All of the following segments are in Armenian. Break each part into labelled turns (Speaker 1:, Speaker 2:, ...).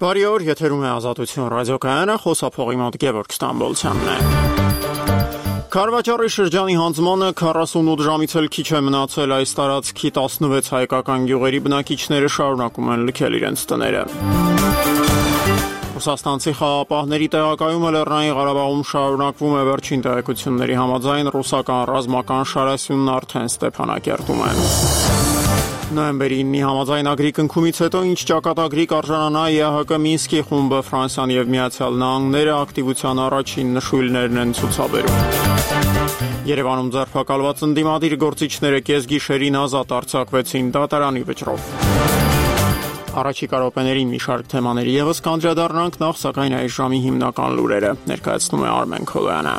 Speaker 1: Բարի օր, եթերում է Ազատություն ռադիոկայանը, խոսափողի մոտ Գևորգ Ստամբոլցյանն է։ Քարվաճառի շրջանի հանձնմանը 48 ժամից էլ քիչ է մնացել, այս տարածքի 16 հայկական գյուղերի բնակիչները շարունակում են լքել իրենց տները։ Ռուսաստանցի խաղապահների տեղակայումը Լեռնային Ղարաբաղում շարունակվում է, վերջին տեղեկությունների համաձայն ռուսական ռազմական շարասյունն արդեն Ստեփանակերտում է։ Նոյեմբերի 9-ի համաձայնագրի կնքումից հետո ինչ ճակատագրիկ արժանանա ԵԱՀԿ Մինսկի խումբը, Ֆրանսիան եւ Միացյալ Նահանգները ակտիվության առաջին նշույլներն են ցուցաբերում։ Երևանում ձերբակալված ընդդիմադիր գործիչները կեսգիշերին ազատ արձակվեցին դատարանի վճռով։ Առաջիկա րոպեներին մի շարք թեմաների եւս կանդրադառնանք, նախ սակայն այս ժամի հիմնական լուրերը ներկայացնում է Արմեն Քոլոյանը։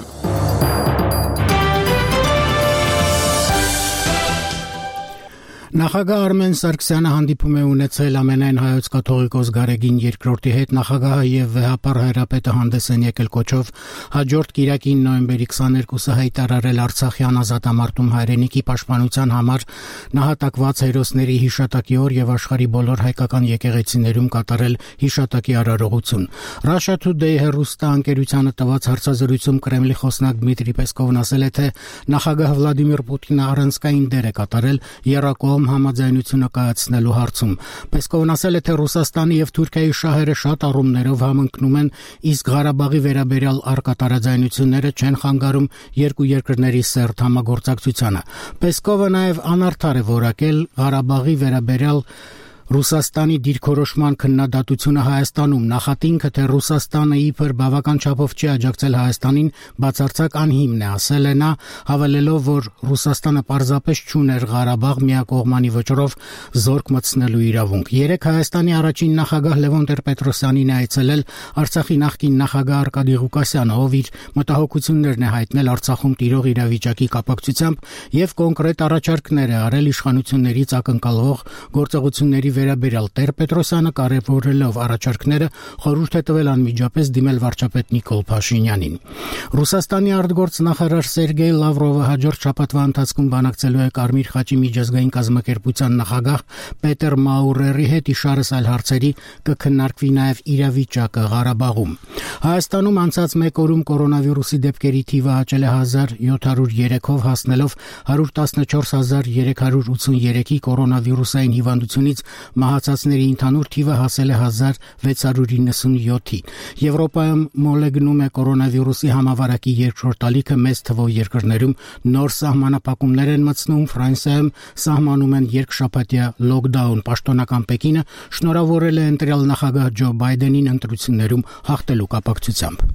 Speaker 2: Նախագահ Արմեն Սարգսյանը հանդիպում է ունեցել ամենայն հայոց կաթողիկոս Գարեգին II-ի հետ, նախագահը եւ վեհապար հայրապետը հանդես են եկել կոչով հաջորդ կիրակին նոյեմբերի 22-ը հայտարարել Արցախյան ազատամարտում հայրենիքի պաշտպանության համար նահատակված հերոսների հիշատակի օր եւ աշխարհի բոլոր հայկական եկեղեցիներում կատարել հիշատակի արարողություն։ Russia Today հեռուստաընկերությանը տված հարցազրույցում Կրեմլի խոսնակ Դմիտրի Պեսկովն ասել է, թե նախագահ Վլադիմիր Պուտինը առանցքային դեր է կատարել Երակոմ համաձայնությունը կայացնելու հարցում։ Պեսկովն ասել է, թե Ռուսաստանի եւ Թուրքիայի շահերը շատ առումներով համընկնում են, իսկ Ղարաբաղի վերաբերյալ առկա տարաձայնությունները չեն խանգարում երկու երկրների սերտ համագործակցությանը։ Պեսկովը նաեւ անարդար է որակել Ղարաբաղի վերաբերյալ Ռուսաստանի դիրքորոշման քննադատությունը Հայաստանում, նախատինքը, թե Ռուսաստանը իբր բավական չափով չի աջակցել Հայաստանին, բացարձակ անհիմն է, ասել է նա, հավելելով, որ Ռուսաստանը պարզապես չուներ Ղարաբաղ միակողմանի վճռով զորք մտցնելու իրավունք։ Երեկ Հայաստանի առաջին նախագահ Լևոն Տեր-Պետրոսյանին է այցելել Արցախի նախկին նախագահ Արկադի Ղուկասյանը, ով իր մտահոգություններն է հայտնել Արցախում տիրող իրավիճակի կապակցությամբ եւ կոնկրետ առաջարկներ է արել իշխանություններից ակնկալվող գործողությունների վերաբերյալ Տեր-Պետրոսյանը կարևորելով առաջարկները խորհուրդ է տվել անմիջապես դիմել վարչապետ Նիկոլ Փաշինյանին։ Ռուսաստանի արտգործնախարար Սերգեյ Լավրովը հաջորդ շաբաթվա ընթացքում բանակցելու է Կարմիր խաչի միջազգային կազմակերպության նախագահ Պետեր Մաուրերի հետ, իշարս այլ հարցերի կքննարկվի նաև իրավիճակը Ղարաբաղում։ Հայաստանում անցած մեկ օրում կորոնավիրուսի դեպքերի թիվը աճել է 1703-ով, հասնելով 114383-ի կորոնավիրուսային հիվանդությունից մահացածների ընդհանուր թիվը հասել է 1697-ի։ Եվրոպայում մոլեգնում է կորոնավիրուսի համավարակի երկրորդ ալիքը, մեծ թվով երկրներում նոր սահմանափակումներ են մտցնում, Ֆրանսիայում սահմանում են երկշաբաթյա լոկդաուն։ Պաշտոնական Պեկինը շնորհավորել է ընտրյալ նախագահ Ջո Բայդենին ընտրություններում հաղթելու կապակցությամբ։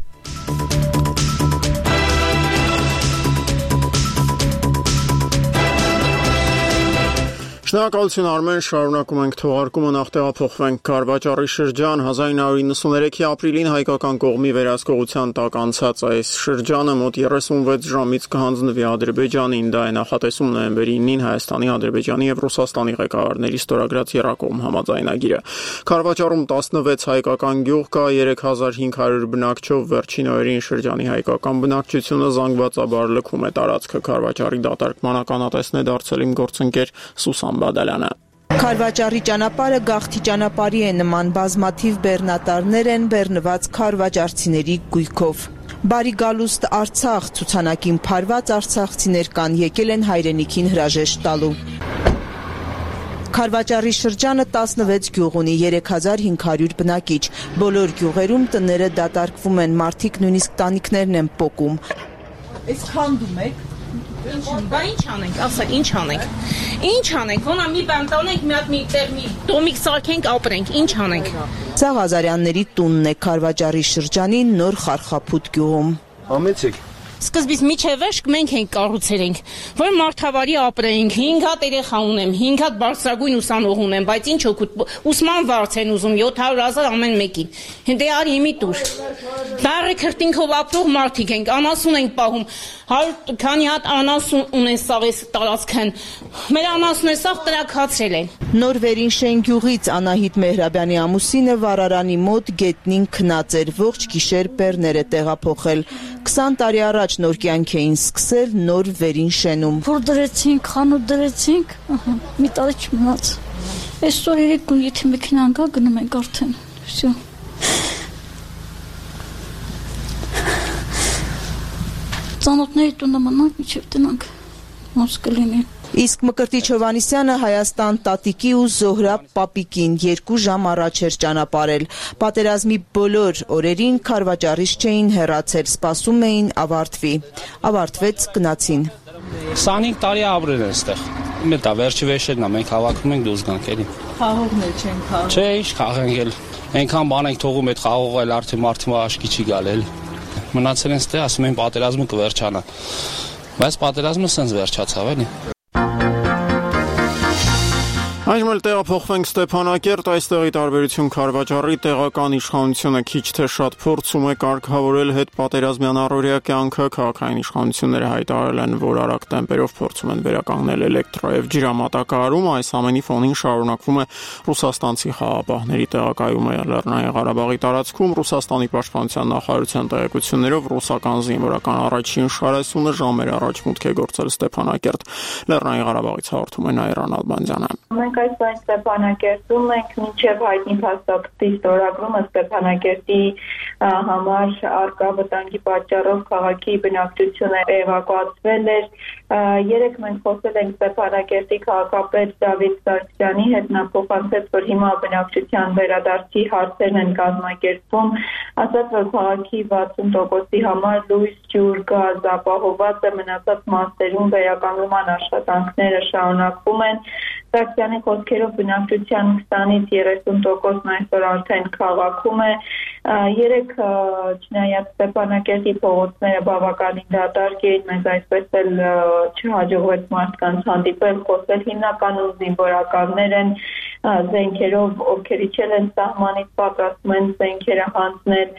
Speaker 1: Շնորհակալություն Արմեն, շարունակում ենք թողարկումը, նախ տեղափոխվենք Քարվաճառի շրջան, 1993-ի ապրիլին հայկական կողմի վերահսկողության տակ անցած այս շրջանը մոտ 36 ժամից կհանձնվի Ադրբեջանին, դա է նախատեսում նոյեմբերի 9-ին Հայաստանի, Ադրբեջանի եւ Ռուսաստանի ղեկավարների ստորագրած Երակոմ համաձայնագիրը։ Քարվաճառում 16 հայկական գյուղ կա, 3500 բնակչով, վերջին օրերին շրջանի հայկական բնակչությունը զանգվածաբար լքում է տարածքը։ Քարվաճառի դատարկման ականատեսն է դարձել իմ գործընկեր Սուսան Բադալյանը։
Speaker 3: Քարվաճառի ճանապարհը գաղթի ճանապարհի է նման, բազմաթիվ բեռնատարներ են բեռնված քարվաճառցիների գույքով։ Բարի գալուստ Արցախ ցուցանակին փարված արցախցիներ կան, եկել են հայրենիքին հրաժեշտ տալու։ Քարվաճառի շրջանը 16 գյուղ ունի, 3500 բնակիչ։ Բոլոր գյուղերում տները դատարկվում են, մարդիկ նույնիսկ տանիքներն են պոկում։ Այս քանդում եք։
Speaker 4: Բա ինչ անենք, ասա, ինչ անենք։ Ինչ անենք, ոնա մի բան տանենք, մի հատ մի տեղ մի դոմիկ սարքենք, ապրենք, ինչ անենք։
Speaker 3: Սա Ղազարյանների տունն է Քարվաճառի շրջանի նոր Խարխափուտ գյուղում։
Speaker 1: Համեցեք։
Speaker 4: Սկզբից միջևերջ մենք ենք կառուցել ենք, որ մարդավարի ապրենք, 5 հատ երեխա ունեմ, 5 հատ բարձրագույն ուսանող ունեմ, բայց ինչ օգուտ, ուսման վարձ են ուզում 700,000 ամեն մեկին։ Դե արի իմի տուր։ Բարի քրտինքով ապրող մարդիկ ենք, անասուն ենք պահում, 100 քանի հատ անասուն ունեն սաղես տարածքն։ Մեր անասունը սաղ տրաքացրել են։
Speaker 3: Նոր Վերինշեն գյուղից Անահիտ Մեհրաբյանի ամուսինը վառարանի մոտ գետնին քնած էր, ողջ գիշեր բեռներ է տեղափոխել։ 20 տարի առաջ նոր կյանք էին սկսել նոր Վերինշենում։
Speaker 5: Որ դրեցինք, խանութ դրեցինք, մի տարի չմնաց։ Այսօր երեկոն եթե մեքենան գա գնում ենք արդեն։ Всё։ Ծանոթների տունը մնանք, մինչև տնանք ոնց կլինի։
Speaker 3: Իսկ Մկրտիչ Հովհաննիսյանը Հայաստան տատիկի ու Զոհրաբ պապիկին 2 ժամ առաջ էր ճանապարհել։ Պատերազմի բոլոր օրերին քարվաճառից չէին հեռացել, սպասում էին ավարտվի։ Ավարտվեց, գնացին։
Speaker 6: 25 տարի ապրել են այստեղ։ Մետա վերջի վեշերն է, մենք հավաքում ենք դուրս գանք էլի։
Speaker 3: Խաղողներ չեն խաղում։
Speaker 6: Չէ, ինչ խաղենք էլ։ Այնքան բան ենք թողում այդ խաղողը էլ արդեն մարդու աշկի չի գալ էլի։ Մնացել են այստեղ, ասում են պատերազմը կվերջանա։ Բայց պատերազմը սենց վերջացավ էլի։
Speaker 1: Այժմ էլ տեղափոխվենք Ստեփանակերտ, այստեղի տարբերություն քարվաճառի տեղական իշխանությունը քիչ թե շատ փորձում է կարգավորել հետպատերազմյան առօրյա կյանքը, քաղաքային իշխանությունները հայտարարել են, որ արագ տեմպերով փորձում են վերականգնել էլեկտրո եւ ջրամատակարարումը, այս ամենի ֆոնին շարունակվում է ռուսաստանցի խաղապահների տեղակայումը Լեռնային Ղարաբաղի տարածքում, Ռուսաստանի պաշտպանության նախարարության տեղեկություններով ռուսական զինվորական առաջին շարասյունը ժամեր առաջ մուտք է գործել Ստեփանակերտ, Լեռնային Ղարաբաղից հաղորդում է Նաիրան Ալբանդյանը։
Speaker 7: Մենք այս բան Ստեփանակերտում ենք մինչև հայտնի փաստաթղթի ստորագրումը Ստեփանակերտի համար արկա վտանգի պատճառով քաղաքի բնակչությունը էվակուացվել էր։ Երեք մենք խոսել ենք Ստեփանակերտի քաղաքապետ Դավիթ Սարգսյանի հետ, նա փոխանցեց, որ հիմա բնակչության վերադարձի հարցերն են կազմակերպվում, ասաց, որ քաղաքի 60%-ի համար լույս, ջուր, գազ ապահովված է, մնացած մասերում վերականգնման աշխատանքները շարունակվում են։ Սարգսյանի խոսքերով բնակչության 20-ից 30%-ն այսօր արդեն քաղաքում է։ Երեք չնայած Ստեփանակերտի փողոցները բավականին դատարկ էին, մենք այսպես էլ չհաջողվեց մարդկանց հանդիպել, խոսել հիմնականում զինվորականներ են զենքերով, ովքեր իջել են սահմանից, պատրաստում են զենքերը հանձնել։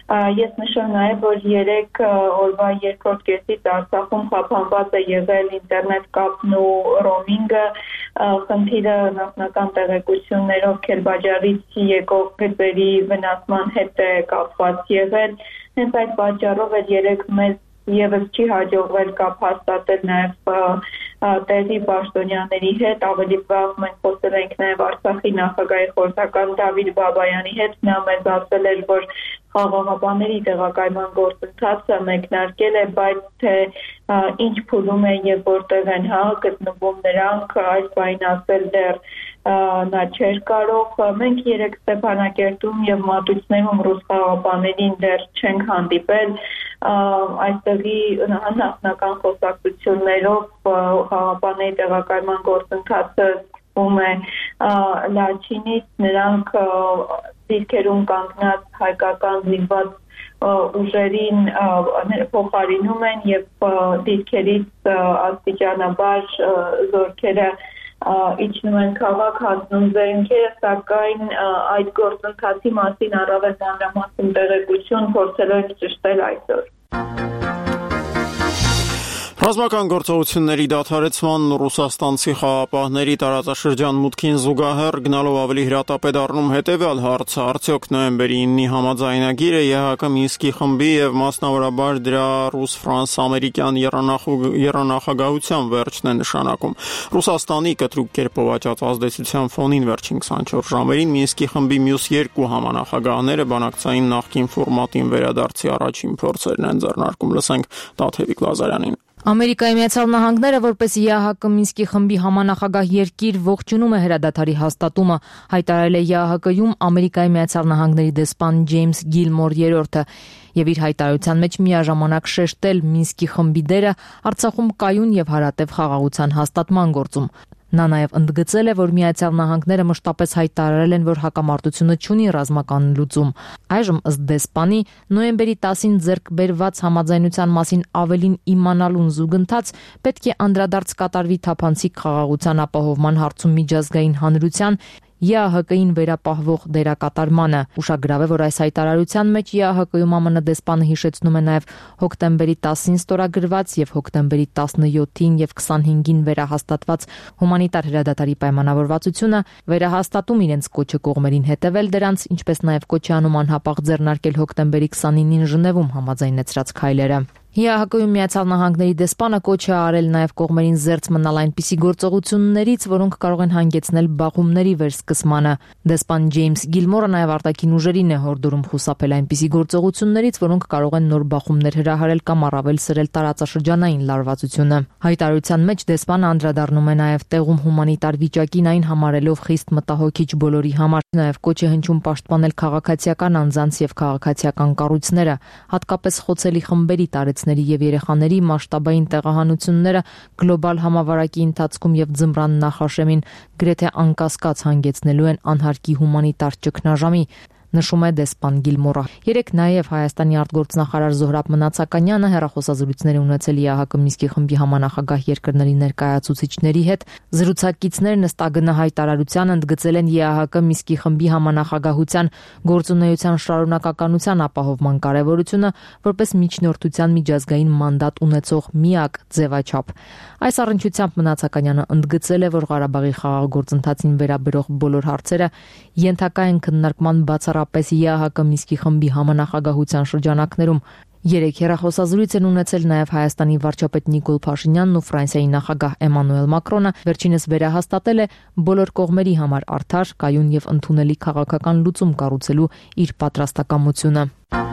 Speaker 7: Ես նշեմ նաև, որ 3 օրվա երկրորդ կեսից Արցախում խափանված է եղել ինտերնետ կապն ու ռոմինգը, խնդիրը նախնական տեղեկություններով Քելբաջարից եկող գծերի վնասման հետ է կապված եղել։ Հենց այդ պատճառով էլ 3 մեզ եւս չի հաջողվել կապ հաստատել նաև տեղի պաշտոնյաների հետ, ավելի վաղ մենք խոսել ենք նաև Արցախի նախագահի խորհրդական Դավիթ Բաբայանի հետ, նա մեզ ասել էր, որ խաղաղապահների տեղակայման գործընթացը մեկնարկել է, բայց թե ինչ փուլում է եւ որտեղ են գտնվում նրանք, այս բանին ասել դեռ նա չէր կարող։ Մենք երեք Ստեփանակերտում եւ Մատուցներում ռուս խաղաղապահներին դեռ չենք հանդիպել, այստեղի նախնական խոսակցություններով խաղաղապահների տեղակայման գործընթացը ում է Լաչինից, նրանք դիրքերում կանգնած հայկական զինված ուժերին փոխարինում են եւ դիրքերից աստիճանաբար զորքերը իջնում են քաղաք, հասնում զենքերը, սակայն այդ գործընթացի մասին առավել մանրամասն տեղեկություն փորձելու ենք ճշտել այսօր։
Speaker 1: Ռազմական գործողությունների դադարեցմանն ու ռուսաստանցի խաղապահների տարածաշրջան մուտքին զուգահեռ գնալով ավելի հրատապ է դառնում հետևյալ հարցը. արդյոք նոյեմբերի 9-ի համաձայնագիրը ԵՀԿ Մինսկի խմբի եւ մասնավորաբար դրա ռուս-ֆրանս-ամերիկյան եռանախագահության վերջն է նշանակում։ Ռուսաստանի կտրուկ կերպով աճած ազդեցության ֆոնին վերջին 24 ժամերին Մինսկի խմբի մյուս 2 համանախագահները բանակցային նախկին ֆորմատին վերադարձի առաջին փորձերն են ձեռնարկում։ Լսենք Տաթևիկ Լազարյանին։
Speaker 8: Ամերիկայի Միացյալ Նահանգները որպես ԵԱՀԿ Մինսկի խմբի համանախագահ երկիր ողջունում է հրադադարի հաստատումը, հայտարարել է ԵԱՀԿ-ում Ամերիկայի Միացյալ Նահանգների դեսպան Ջեյմս Գիլմոր III եւ իր հայտարարության մեջ միաժամանակ շեշտել Մինսկի խմբի դերը Արցախում կայուն եւ հարատև խաղաղության հաստատման գործում։ Նա նաև ընդգծել է, որ Միացյալ Նահանգները մշտապես հայտարարել են, որ հակամարտությունը չունի ռազմական լուծում։ Այժմ ըստ դեսպանի նոյեմբերի 10-ին ձեռք բերված համաձայնության մասին ավելին իմանալուն զուգընթաց պետք է անդրադարձ կատարվի թափանցիկ խաղաղության ապահովման հարցում միջազգային հանրության ԵԱՀԿ-ին վերապահվող դերակատարմանը։ Ուշագրավ է, որ այս հայտարարության մեջ ԵԱՀԿ-ում ԱՄՆ դեսպանը հիշեցնում է նաև հոկտեմբերի 10-ին ստորագրված եւ հոկտեմբերի 17-ին եւ 25-ին վերահաստատված հումանիտար հրադադարի պայմանավորվածությունը, վերահաստատում իրենց կոչը կողմերին հետևել դրանց, ինչպես նաև կոչի անում անհապաղ ձեռնարկել հոկտեմբերի 29-ին Ժնևում համաձայնեցրած քայլերը։ ՀՀԿ-ում Միացյալ Նահանգների դեսպանը կոչ է արել նաև կողմերին զերծ մնալ այնպիսի գործողություններից, որոնք կարող են հանգեցնել բախումների վերսկսմանը։ Դեսպան Ջեյմս Գիլմորը նաև արտաքին ուժերին է հորդորում խուսափել այնպիսի գործողություններից, որոնք կարող են նոր բախումներ հրահրել կամ առավել սրել տարածաշրջանային լարվածությունը։ Հայտարարության մեջ դեսպանը անդրադառնում է նաև տեղում հումանիտար վիճակին, այն համարելով խիստ մտահոգիչ բոլորի համար։ Նաև կոչ է հնչում պաշտպանել քաղաքացիական անձանց եւ քաղաքացիական կառույցները, հատկապես խոցելի խմբերի տարեցների եւ երեխաների մասշտաբային տեղահանությունները գլոբալ համավարակի ընթացքում եւ ձմռան նախաշեմին գրեթե անկասկած հանգեցնելու են անհարկի հումանիտար ճգնաժամի, նշում է դեսպան Գիլմորը։ Երեկ նաև Հայաստանի արտգործնախարար Զոհրաբ Մնացականյանը հեռախոսազրույցներ է ունեցել ՀՀԿ Մինսկի խմբի համանախագահ երկրների ներկայացուցիչների հետ։ Զրուցակիցներն ըստ ԱԳՆ հայտարարության ընդգծել են ՀՀԿ Մինսկի խմբի համանախագահության գործունեության շարունակականության ապահովման կարևորությունը որպես միջնորդության միջազգային մանդատ ունեցող միակ ձևաչափ։ Այս առնչությամբ Մնացականյանը ընդգծել է, որ Ղարաբաղի խաղաղ գործընթացին վերաբերող բոլոր հարցերը ենթակա են քննարկման բացառապես ՀՀԿ Մինսկի խմբի համանախագահության շրջանակներում։ Երեք հեռախոսազրույց են ունեցել նաև Հայաստանի վարչապետ Նիկոլ Փաշինյանն ու Ֆրանսիայի նախագահ Էմանուել Մակրոնը։ Վերջինս վերահաստատել է բոլոր կողմերի համար արդար, կայուն եւ ընդունելի քաղաքական լուծում կառուցելու իր պատրաստակամությունը։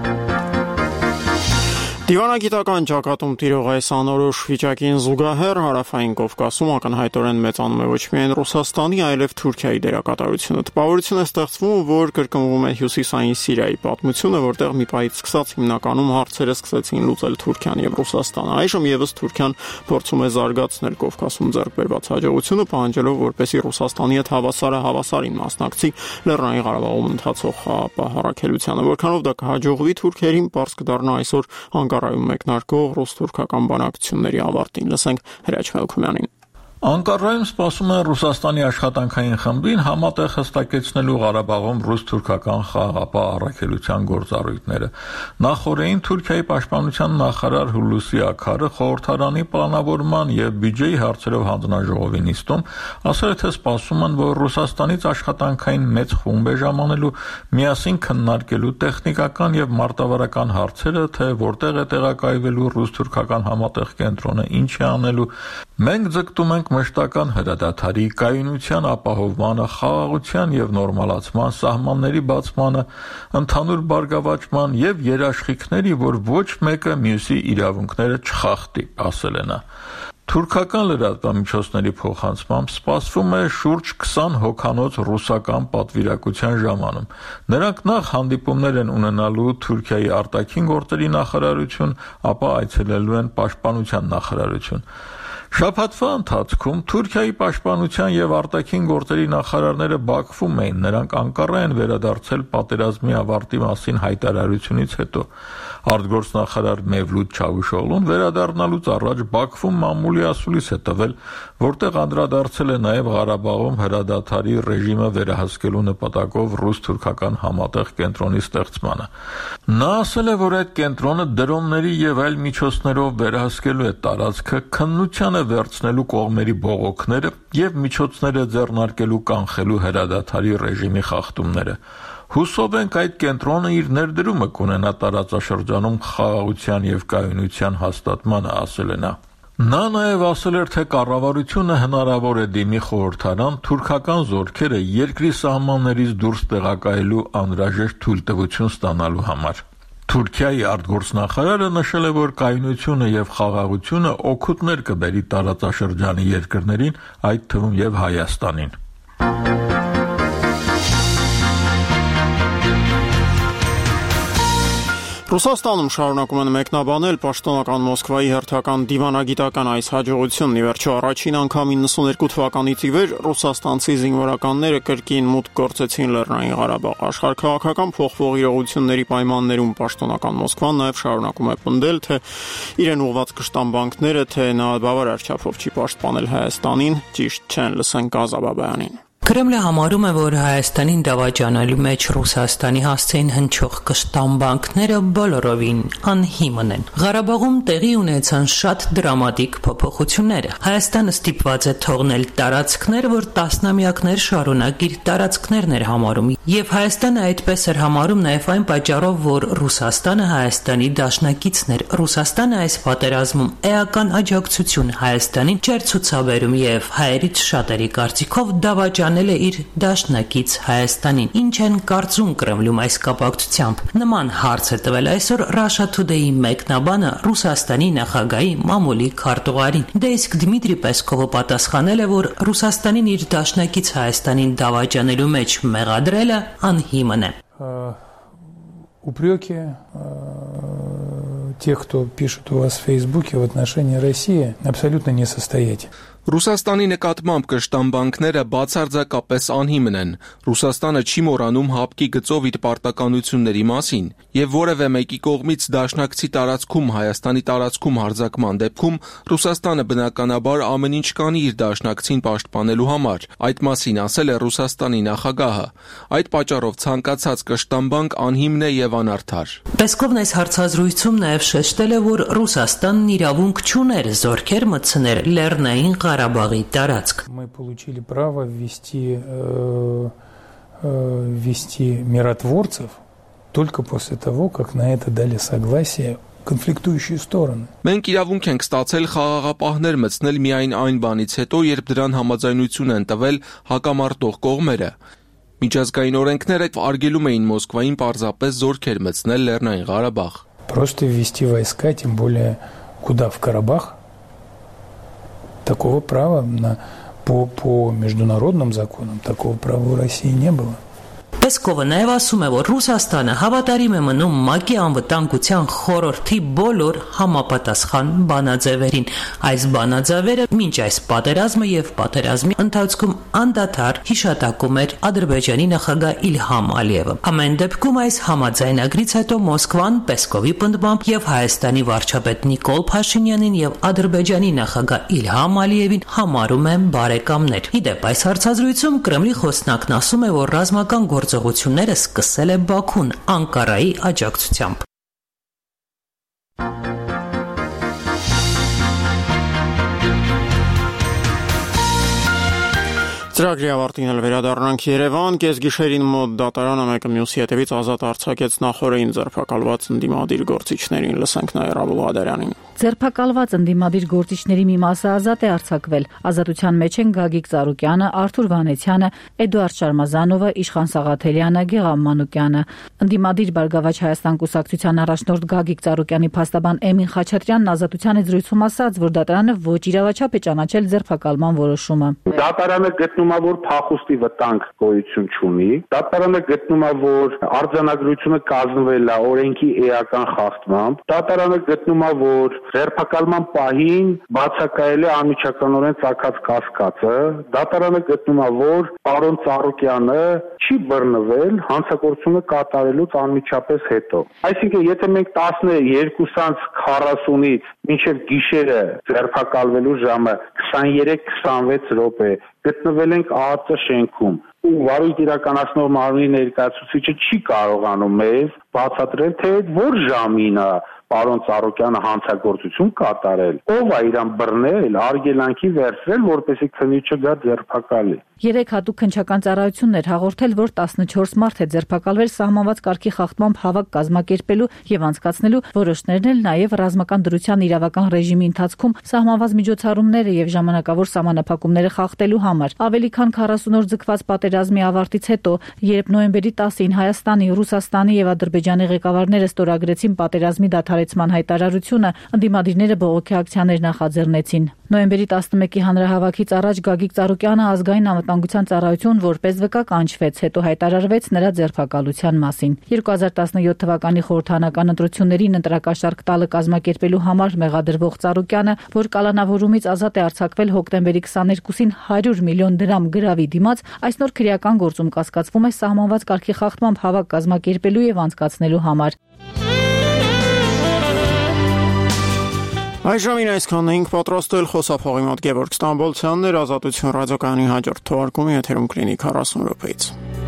Speaker 1: Դիվանագիտական ճակատում տիրող այս անորոշ վիճակին զուգահեռ Հարավային Կովկասում ակնհայտորեն մեծանում է ոչ միայն Ռուսաստանի, այլև Թուրքիայի դերակատարությունը։ Տպավորություն է ստեղծվում, որ կրկնվում է Հյուսիսային Սիրիայի պատմությունը, որտեղ մի պահից սկսած հիմնականում հարցերը սկսեցին լուծել Թուրքիան եւ Ռուսաստանը։ Այժմ եւս Թուրքիան փորձում է զարգացնել Կովկասում ձեռք բերված հաջողությունը, պահանջելով, որպեսզի Ռուսաստանի հետ հավասարին մասնակցի Լեռնային Ղարաբաղում ընթացող խաղաղապահարակելությանը։ Որքանով դա կհաջողվի թուրքերին, պարզ կդառնա այսօր Անկարայում մեկնարկող ռուս-թուրքական բանակցությունների ավարտին։ Լսենք Հրաչ Մելքումյանին։
Speaker 9: Անկարայում սպասում են Ռուսաստանի աշխատանքային խմբին համատեղ հստակեցնելու Ղարաբաղում ռուս-թուրքական խաղաղապահ առաքելության գործառույթները։ Նախորդին Թուրքիայի պաշտպանության նախարար Հուլուսի Աքարը խորհրդարանի պլանավորման եւ բյուջեի հարցերով հանձնաժողովի նիստում ասել է, թե սպասում են, որ Ռուսաստանից աշխատանքային մեծ խումբ է ժամանելու միասին քննարկելու տեխնիկական եւ մարտավարական հարցերը, թե որտեղ է տեղակայվելու ռուս-թուրքական համատեղ կենտրոնը, ինչ է անելու։ Մենք ձգտում ենք մշտական հրադադարի, կայունության ապահովմանը, խաղաղության եւ նորմալացման, սահմանների բացմանը, ընդհանուր բարգավաճման եւ երաշխիքների, որ ոչ մեկը մյուսի իրավունքները չխախտի, ասել է նա։ Թուրքական լրատվամիջոցների փոխանցմամբ սպասվում է շուրջ 20 հոգանոց ռուսական պատվիրակության ժամանում։ Նրանք նախ հանդիպումներ են ունենալու Թուրքիայի արտաքին գործերի նախարարություն, ապա այցելելու են պաշտպանության նախարարություն։ Շաբաթվա ընթացքում Թուրքիայի պաշտպանության եւ արտաքին գործերի նախարարները Բաքվում էին, նրանք Անկարա են վերադարձել պատերազմի ավարտի մասին հայտարարությունից հետո։ Արտգործնախարար Մեվլութ Չավուշօղլուն վերադառնալուց առաջ Բաքվում մամուլի ասուլիս է տվել, որտեղ անդրադարձել է նաեւ Ղարաբաղում հրադադարի ռեժիմը վերահսկելու նպատակով ռուս-թուրքական համատեղ կենտրոնի ստեղծմանը։ Նա ասել է, որ այդ կենտրոնը դրոնների եւ այլ միջոցներով վերահսկելու է տարածքը, քննության է վերցնելու կողմերի բողոքները եւ միջոցները ձեռնարկելու կանխելու հրադադարի ռեժիմի խախտումները։ Հուսով ենք այդ կենտրոնը իր ներդրումը կունենա տարածաշրջանում խաղաղության եւ կայունության հաստատմանը, ասել է նա։ Նա նաև ասել էր, թե կառավարությունը հնարավոր է դիմի խորհրդարան թուրքական զորքերը երկրի սահմաններից դուրս տեղակայելու անհրաժեշտ թույլտվություն ստանալու համար։ Թուրքիայի արտգործնախարարը նշել է, որ կայունությունը եւ խաղաղությունը օգուտներ կբերի տարածաշրջանի երկրներին, այդ թվում եւ Հայաստանին։
Speaker 1: Ռուսաստանում շարունակում են մեկնաբանել պաշտոնական Մոսկվայի հերթական դիվանագիտական այս հաջողությունն։ Ի վերջո առաջին անգամ 92 թվականից ի վեր ռուսաստանցի զինվորականները կրկին մուտք գործեցին Լեռնային Ղարաբաղ։ Աշխարհաքաղաքական փոխվող իրողությունների պայմաններում պաշտոնական Մոսկվան նաև շարունակում է պնդել, թե իրեն ուղղված կշտամբանքները, թե նա բավարար չափով չի պաշտպանել Հայաստանին, ճիշտ չեն։ Լսենք Ազա Բաբայանին։
Speaker 10: Կրեմլը համարում է, որ Հայաստանին դավաճանելու մեջ Ռուսաստանի հասցեին հնչող կշտամբանքները բոլորովին անհիմն են։ Ղարաբաղում տեղի ունեցան շատ դրամատիկ փոփոխություններ։ Հայաստանը ստիպված է թողնել տարածքներ, որ տասնամյակներ շարունակ իր տարածքներն էր համարում, եւ Հայաստանը այդպես էր համարում նաեւ այն պատճառով, որ Ռուսաստանը Հայաստանի դաշնակիցն էր։ Ռուսաստանը այս պատերազմում էական աջակցություն Հայաստանին չէր ցուցաբերում եւ հայերից շատերի կարծիքով դավաճանել է իր դաշնակից Հայաստանին։ Ինչ են կարծում Կրեմլում այս կապակցությամբ։ Նման հարց է տվել այսօր Russia Today-ի մեկնաբանը Ռուսաստանի նախագահի մամուլի քարտուղարին։ Դե իսկ Դմիտրի Պեսկովը պատասխանել է, որ Ռուսաստանին իր դաշնակից Հայաստանին դավաճանելու մեջ մեղադրելը անհիմն է։
Speaker 11: Упреки тех, кто пишет у вас в Фейсбуке в отношении России, абсолютно несостоятельны.
Speaker 12: Ռուսաստանի նկատմամբ կշտամբանքները բացարձակապես անհիմն են։ Ռուսաստանը չի մոռանում հապկի գծով իր պարտականությունների մասին, եւ որևէ մեկի կողմից դաշնակցի տարածքում Հայաստանի տարածքում հարձակման դեպքում Ռուսաստանը բնականաբար ամեն ինչ կանի իր դաշնակցին պաշտպանելու համար։ Այդ մասին ասել է Ռուսաստանի նախագահը։ Այդ պատճառով ցանկացած կշտամբանք անհիմն է եւ անարդար։
Speaker 10: Պեսկովն այս հարցազրույցում նաեւ շեշտել է, որ Ռուսաստանն իրավունք չուներ զորքեր մտցնել Լեռնային Ղարաբաղի տարածք։
Speaker 11: Мы получили право ввести миротворцев только после того, как на это дали согласие конфликтующие стороны.
Speaker 12: Մենք իրավունք ենք ստացել խաղաղապահներ մտցնել միայն այն բանից հետո, երբ դրան համաձայնություն են տվել հակամարտող կողմերը։ Միջազգային օրենքները արգելում էին Մոսկվային պարզապես զորքեր մտցնել Լեռնային Ղարաբաղ։
Speaker 11: Просто ввести войска, тем более куда в Карабах. Такого права по международным законам такого права у России не было.
Speaker 10: Պեսկովը նաև ասում է, որ Ռուսաստանը հավատարիմ է մնում ՄԱԿ-ի անվտանգության խորհրդի բոլոր համապատասխան բանաձևերին։ Այս բանաձևերը մինչ այս պատերազմը եւ պատերազմի ընթացքում անդադար հիշատակում էր Ադրբեջանի նախագահ Իլհամ Ալիևը։ Ամեն դեպքում այս համաձայնագրից հետո Մոսկվան Պեսկովի պնդմամբ եւ Հայաստանի վարչապետ Նիկոլ Փաշինյանին եւ Ադրբեջանի նախագահ Իլհամ Ալիևին համարում են բարեկամներ։ Իդեպ այս հարցազրույցում Կրեմլի խոսնակն ասում է, որ ռազմական գործողությունները սկսել է Բաքուն Անկարայի աջակցությամբ։
Speaker 1: Ծրագրի ավարտին էլ վերադառնանք Երևան, կեսգիշերին մոտ դատարանը մեկը մյուսի հետևից ազատ արձակեց նախորդին ձերբակալված ընդդիմադիր գործիչներին, լսենք Նաիրա Բուլղադարյանին։
Speaker 13: Ձերբակալված ընդդիմադիր գործիչների մի մասը ազատ է արձակվել։ Ազատության մեջ են Գագիկ Ծառուկյանը, Արթուր Վանեցյանը, Էդուարդ Շարմազանովը, Իշխան Սաղաթելյանը, Գեգամ Մանուկյանը։ Ընդդիմադիր Բարգավաճ Հայաստան կուսակցության առաջնորդ Գագիկ Ծառուկյանի փաստաբան Էմին Խաչատրյանն ազատության զրույցում ասաց, որ դատարանը ոչ իրավաչափ է ճանաչել ձերբակալման որոշումը։
Speaker 14: Դատարանը գտնում է, որ փախուստի վտանգ գոյություն չունի։ Դատարանը գտնում է, որ արձանագրությունը կազմվել է օրենքի էական խախտմամբ։ Դատարանը գտնում է, որ ձերբակալման պահին բացակայել է անմիջականորեն ծագած կասկածը։ Դատարանը գտնում է, որ պարոն Ծառուկյանը չի բռնվել հանցագործությունը կատարելուց անմիջապես հետո։ Այսինքն, եթե մենք 12:40-ից մինչև գիշերը ձերբակալվելու ժամը 23:26 րոպե գտնվել ենք ԱԱԾ շենքում ու վարույթ իրականացնող մարմնի ներկայացուցիչը չի կարողանում մեզ բացատրել, թե որ ժամին է պարոն Ծառուկյանը հանցագործություն կատարել, ով է իրան բռնել, արգելանքի վերցրել, որպեսզի քննիչը գա ձերբակալի։
Speaker 13: 3 հատուկ քննչական ծառայություններ հաղորդել, որ 14 մարդ է ձերբակալվել սահմանված կարգի խախտմամբ հավաք կազմակերպելու եւ անցկացնելու, որոշներն էլ նաեւ ռազմական դրության իրավական ռեժիմի ընթացքում սահմանված միջոցառումները եւ ժամանակավոր սահմանափակումները խախտելու համար։ Ավելի քան 40 օր ձգված պատերազմի ավարտից հետո, երբ նոյեմբերի 10-ին Հայաստանի, Ռուսաստանի եւ Ադրբեջանի ղեկավարները ստորագրեցին պատերազմի դադարեցման հայտարարությունը, ընդդիմադիրները բողոքի ակցիաներ նախաձեռնեցին։ Նոյեմբերի 11-ի հանրահավաքից առաջ Գագիկ Ծառուկյանը ազգային անվտանգության ծառայություն որպես վկա կանչվեց, հետո հայտարարվեց նրա ձերբակալության մասին։ 2017 թվականի խորհրդանական ընտրություններին ընտրակաշառք տալը կազմակերպելու համար մեղադրվող Ծառուկյանը, որ կալանավորումից ազատ է արձակվել հոկտեմբերի 22-ին 100 միլիոն դրամ գրավի դիմաց, այս նոր քրեական գործում կասկածվում է սահմանված կարգի խախտմամբ հավաք կազմակերպելու եւ անցկացնելու համար։
Speaker 1: Այժմին այսքանն էինք պատրաստել, խոսափողի մոտ Գևորգ Ստամբոլցյանն էր, Ազատություն ռադիոկայանի հաջորդ թողարկումի եթերում կլինի 40 րոպեից։